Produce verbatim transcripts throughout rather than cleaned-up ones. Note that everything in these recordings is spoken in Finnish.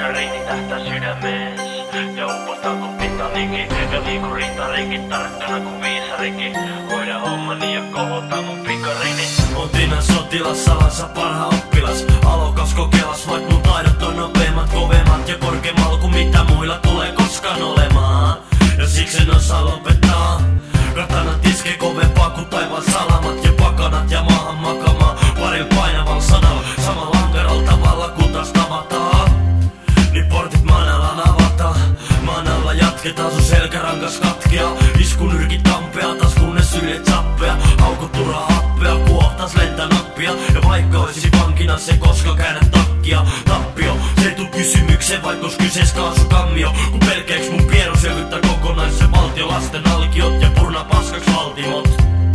Riini tähtää sydämees ja uppostaa kun Titanicin. Ja liiku rintarinkin tarkkana kun viisarikin. Hoida hommani ja kohota mun pikarini. On Tinan sotilas, salansa parha oppilas. Alokas kokeilas, vaik mun taidot on nopeimmat, kovemmat ja korkeammalla kuin mitä muilla tulee koskaan olemaan. Ja siksi en osaa lopettaa. Katanat iskee kovempaa kuin taivaan salamat ja pakanat ja maahan makamaa. Parilla painavalla sanalla, samalla ankaralla tavalla kun taas tavataan. Niin portit maan alla avataan. Maan alla jatketaan, sun selkärankas katkeaa. Iskunyrkit tampea, taas kunnes syljet sappea. Haukut turhaa happea, kuohtas lentää nappia. Ja vaikka oisi vankina se koska käännä takkia. Tappio, se ei tuu kysymykseen vaikka ois kysees kaasukammio. Kun pelkeeks mun piero selvyttää kokonaisen valtio. Lasten alkiot ja purna paskaks valtimot.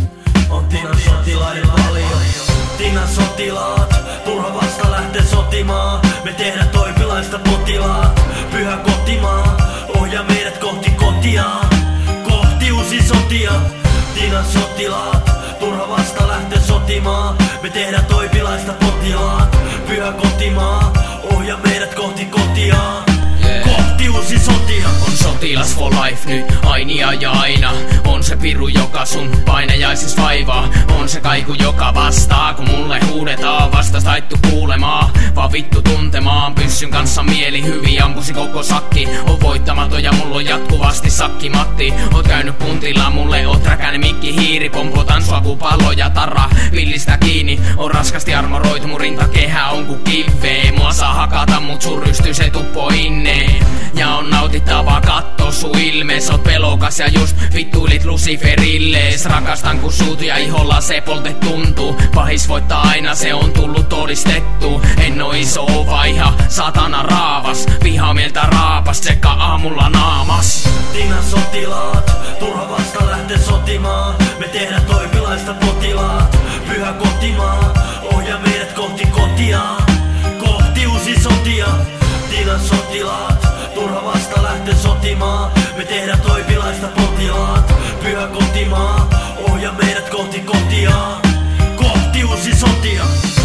On Tinan sotilaiden paljon. Tinan sotilaat, turha vasta lähtee sotimaan. Me tehdään toipilaista potilaat. Pyhä kotimaa, ohjaa meidät kohti kotiaan. Kohti uusi sotia. Tinan sotilaat, turha vasta lähtee sotimaan. Me tehdään toipilaista potilaat. Pyhä kotimaa, ohjaa meidät kohti kotiaan. Kohti uusi sotia. On sotilas for life nyt, ainia ja aina. On se piru joka sun painajaisis vaivaa. On se kaiku joka vastaa, kun mulle huudetaan. Vastas taittu kuulemaa, vaan vittu tuntemaan. Pyssyn kanssa mieli hyvin, ampusi koko sakki. On voittamaton ja mulla on jatkuvasti sakki Matti. Oot käynyt puntilla, mulle oot räkänen mikki hiiri. Pompotan sua ku pallo ja tarra villistä kiinni. On raskasti armoroitu, mun rintakehä on ku kivee. Mua saa hakata, mut sun rysty se tuppo inneen. Ja on nautittavaa katto sun ilmees. Oot pelokas ja just vittuilit Luciferillees. Rakastan kun suut ja iholla se polte tuntuu. Pahis voittaa aina, se on tullut todistettu. En oo iso vaiha, satana raavas. Viha mieltä raapas, tsekka aamulla naamas. Tinan sotilaat, turha vasta lähtee sotimaan. Me tehdään toipilaista potilaat. Pyhä kotimaa, ohjaa meidät kohti kotiaan. Kohti uusi sotia. Tinan sotilaat, turha vasta lähtee sotimaan. Me tehdään toipilaista potilaat. Pyhä kotimaa, ohjaa meidät kohti kotiaan. Kohti uusi sotia.